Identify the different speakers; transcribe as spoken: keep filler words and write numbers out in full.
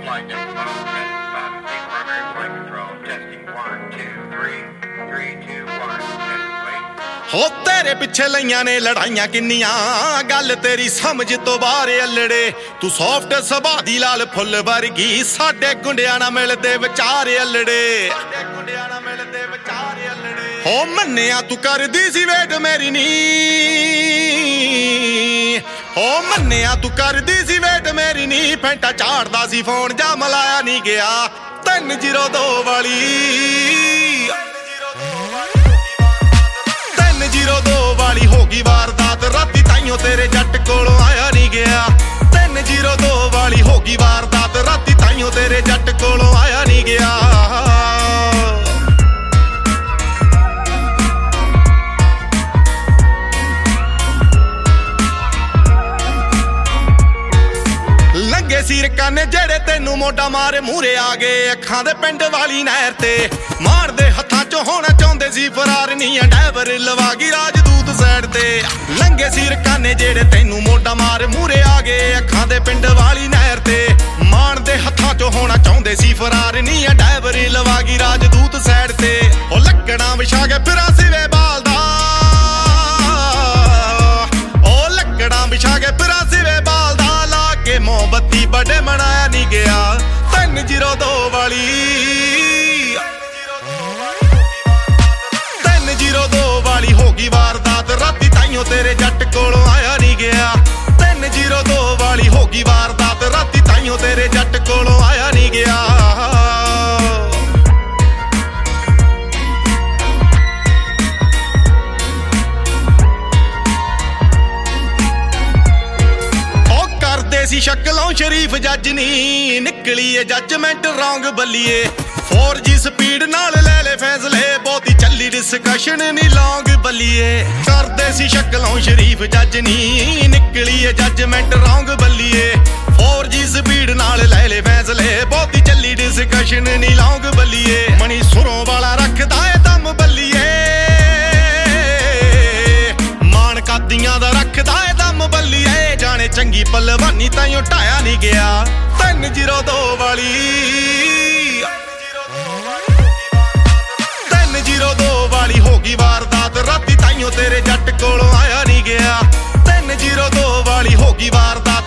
Speaker 1: flight info, about to take primary flight control, testing one, two, three, three, two, one, testing, wait.
Speaker 2: ਹੋ ਤੇਰੇ ਪਿੱਛੇ ਲਈਆਂ ਨੇ ਲੜਾਈਆਂ ਕਿੰਨੀਆਂ ਗੱਲ ਤੇਰੀ ਸਮਝ ਤੋਂ ਬਾਹਰ ਅਲੜੇ ਤੂੰ ਸੌਫਟ ਸੁਭਾਅ ਦੀ ਲਾਲ ਫੁੱਲ ਵਰਗੀ ਸਾਡੇ ਗੁੰਡਿਆਂ ਨਾਲ ਮਿਲਦੇ ਵਿਚਾਰ ਅਲੜੇ ਸਾਡੇ ਗੁੰਡਿਆਂ ਨਾਲ ਮਿਲਦੇ ਵਿਚਾਰ ਅਲੜੇ ਹੋ ਮੰਨਿਆ ਤੂੰ ਕਰਦੀ ਸੀ ਵੇਟ ਮੇਰੀ ਨੀ ਹੋ ਮੰਨਿਆ ਤੂੰ ਕਰਦੀ ਸੀ ਵੇਟ ਮੇਰੀ ਨੀ ਫੈਂਟਾ ਝਾੜਦਾ ਸੀ ਫੋਨ ਜਾ ਮਲਾਇਆ ਨਹੀਂ ਗਿਆ ਤਿੰਨ ਜ਼ੀਰੋ ਦੋ ਵਾਲੀ ਜ਼ੀਰੋ ਦੋ ਵਾਲੀ ਹੋ ਗਈ ਵਾਰਦਾਤ ਰਾਤੀ ਤਾਈਓ ਤੇਰੇ ਜੱਟ ਕੋਲੋਂ ਆਇਆ ਨਹੀਂ ਗਿਆ ਤਿੰਨ ਜ਼ੀਰੋ ਦੋ ਵਾਲੀ ਹੋ ਗਈ ਵਾਰਦਾਤ ਰਾਤੀ ਤਾਈਓ ਤੇਰੇ ਜੱਟ ਕੋਲੋਂ ਆਇਆ ਨਹੀਂ ਗਿਆ ਲੰਗੇ ਸੀਰ ਕਾਨੇ ਜਿਹੜੇ ਤੈਨੂੰ ਮੋਢਾ ਮਾਰੇ ਮੂਰੇ ਆ ਗਏ ਅੱਖਾਂ ਦੇ ਪਿੰਡ ਵਾਲੀ ਨਹਿਰ ਤੇ ਮਾਰਦੇ ਹੱਥਾਂ ਚੋਂ ਹੋਣਾ ਚਾਹੁੰਦੇ ਸੀ ਫਰਾਰ ਨੀਆਂ ਡੈਵਰ ਲਵਾ ਗਈ ਰਾਜਦੂਤ ਸਾਈਡ ਤੇ ਲੰਗੇ ਸੀਰ ਕਾਨੇ ਜਿਹੜੇ ਤੈਨੂੰ ਮੋਢਾ ਮਾਰੇ ਮੂਰੇ ਆ ਗਏ ਅੱਖਾਂ ਦੇ ਪਿੰਡ ਵਾਲੀ ਨਹਿਰ ਤੇ ਮਾਰਦੇ ਹੱਥਾਂ ਚੋਂ ਹੋਣਾ ਚਾਹੁੰਦੇ ਸੀ ਫਰਾਰ ਨੀਆਂ ਡੈਵਰ ਲਵਾ ਗਈ ਰਾਜਦੂਤ ਸਾਈਡ ਤੇ ਉਹ ਲੱਕੜਾਂ ਵਿਛਾ ਕੇ ਫਿਰਾਂ ਸਿਵੇ ਬਾਲਦਾ ਉਹ ਲੱਕੜਾਂ ਵਿਛਾ ਕੇ ਫਿਰਾਂ ਸਿਵੇ ਬਾਲਦਾ ਕੇ ਮੋਮਬੱਤੀ ਬੜੇ ਮਨਾਇਆ ਨਹੀਂ ਗਿਆ ਤਿੰਨ ਜ਼ੀਰੋ ਦੋ ਵਾਲੀ ਤਿੰਨ ਜ਼ੀਰੋ ਦੋ ਵਾਲੀ ਹੋ ਗਈ ਵਾਰਦਾਤ ਰਾਤੀ ਤਾਈਓ ਤੇਰੇ ਜੱਟ ਕੋਲੋਂ ਆਇਆ ਨਹੀਂ ਗਿਆ ਤਿੰਨ ਜ਼ੀਰੋ ਦੋ ਵਾਲੀ ਹੋ ਗਈ ਵਾਰਦਾਤ ਰਾਤੀ ਤਾਈਓ ਤੇਰੇ ਜੱਟ ਕੋਲੋਂ ਆਇਆ ਨਹੀਂ ਗਿਆ ਸੀ ਸ਼ਕਲੋਂ ਸ਼ਰੀਫ ਜੱਜ ਨੀ ਨਿਕਲੀ ਏ ਜੱਜਮੈਂਟ ਰੌਂਗ ਬੱਲੀਏ ਫੋਰ ਜੀ ਸਪੀਡ ਨਾਲ ਲੈ ਲੈ ਫੈਸਲੇ ਬਹੁਤੀ ਚੱਲੀ ਡਿਸਕਸ਼ਨ ਨੀ ਲੌਂਗ ਬੱਲੀਏ ਕਰਦੇ ਸੀ ਸ਼ਕਲੋਂ ਸ਼ਰੀਫ ਜੱਜ ਨੀ ਨਿਕਲੀ ਏ ਜੱਜਮੈਂਟ ਰੌਂਗ ਬੱਲੀਏ ਫੋਰ ਜੀ ਸਪੀਡ ਨਾਲ ਲੈ ਲੈ ਫੈਸਲੇ ਬਹੁਤੀ ਚੱਲੀ ਡਿਸਕਸ਼ਨ ਨੀ ਲੌਂਗ ਬੱਲੀਏ ਮਣੀ ਸੁਰੋਂ ਵਾਲਾ ਰੱਖਦਾ ਏ ਦਮ ਬੱਲੀਏ ਮਾਣ ਕਾਦੀਆਂ ਦਾ ਰੱਖਦਾ ਏ ਦਮ ਬੱਲੀਏ ਜਾਣੇ ਚੰਗੀ ਪਲਵਾਨੀ ਤਾਈਓ ਢਾਇਆ ਨਹੀਂ ਗਿਆ ਤਿੰਨ ਜ਼ੀਰੋ ਦੋ ਵਾਲੀ ਤਿੰਨ ਜ਼ੀਰੋ ਦੋ ਵਾਲੀ ਹੋ ਗਈ ਵਾਰਦਾਤ ਰਾਤੀ ਤਾਈਓ ਤੇਰੇ ਜੱਟ ਕੋਲੋਂ ਆਇਆ ਨਹੀਂ ਗਿਆ ਤਿੰਨ ਜ਼ੀਰੋ ਦੋ ਵਾਲੀ ਹੋ ਗਈ ਵਾਰਦਾਤ